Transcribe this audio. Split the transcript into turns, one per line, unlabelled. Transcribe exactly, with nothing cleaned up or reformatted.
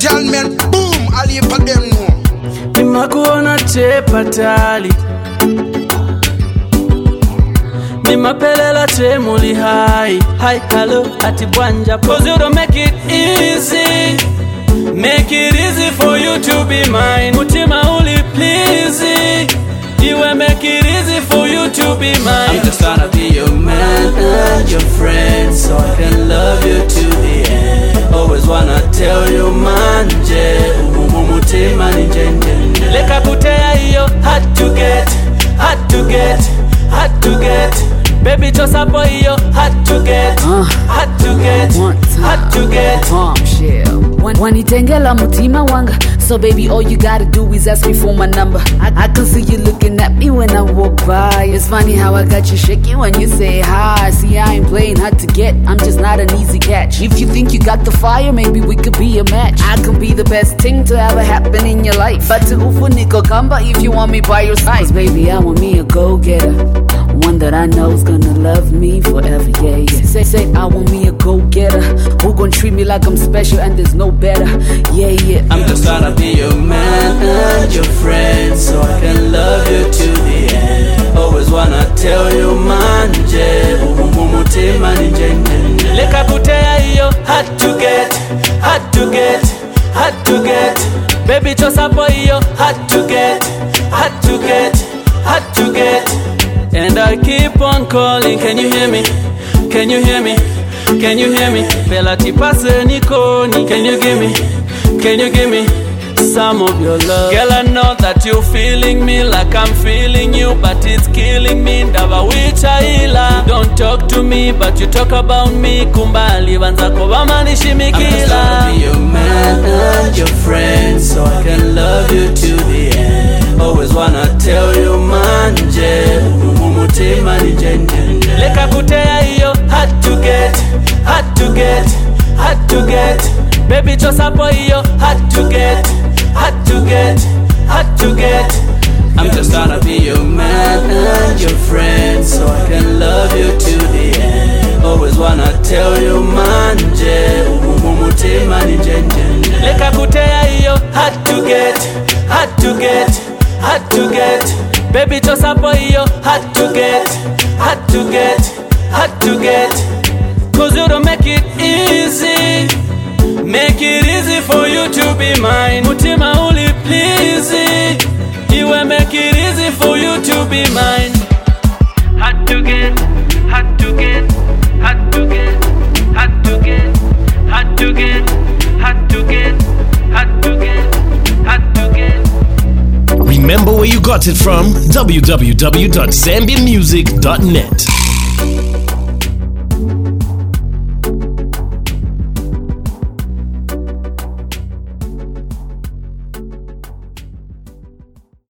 girl man, boom, all you for them know.
Nimakuona chepa tali, nimapelela temuli high. Hi, hello, ati bwanja. Cause you don't make it easy. Make it easy for you to be mine. Mutima uli please. You will make it easy for you to be mine. I'm just tryna be your man and your friend, so I can love you to the end. Always wanna tell you manje, umumutima ninjenje. Leka kutea iyo, hard to get, hard to get, hard to get. Baby just a boy yo, hard to get, uh, hard to get, hard to get.
Bombshell. Wanitengela mutima wanga. So baby, all you gotta do is ask me for my number. I, I can see you looking at me when I walk by. It's funny how I got you shaking when you say hi. See, I ain't playing hard to get, I'm just not an easy catch. If you think you got the fire, maybe we could be a match. I could be the best thing to ever happen in your life. But to ufuniko kamba if you want me by your side. Baby, I want me a go-getter, one that I know is gonna love me forever, yeah, yeah. Say, say, I want me a go-getter, who gon' treat me like I'm special and there's no better, yeah, yeah.
I'm just tryna be your man and your friend, so I can love you to the end. Always wanna tell you manje, umumutima ninjenje. Leka kutea iyo, hard to get, hard to get, hard to get. Baby chosa boy iyo, hard to get, hard to get, hard to get. And I keep on calling, can you hear me? Can you hear me? Can you hear me? Bella tipase nikoni, can you give me? Can you give me some of your love? Girl, I know that you're feeling me like I'm feeling you, but it's killing me. Ndava wichaila. You don't talk to me, but you talk about me. Kumbali banza kobama nishimikila. I'm just trying to be your man and your friend, so I can love you to the end. Always wanna tell you manje, umumutima ninjenje. Leka kutea iyo, hard to get, hard to get, hard to get. Baby chosa boy yo, hard to get, hard to get, hard to get. I'm just tryna be your man and your friend, so I can love you to the end. Always wanna tell you manje, umumutima ninjenje. Leka kutea iyo, hard to get, hard to get, hard to get. Baby chosa boy yo, hard to get, hard to get, hard to get. Cause you don't make it easy. Make it easy for you to be mine. Mutima uli please. You will make it easy for you to be mine. Hard to get, hard to get, hard to get, hard to get, hard to get, hard to get, hard to get, hard to get.
Remember where you got it from? w w w dot zambia music dot net.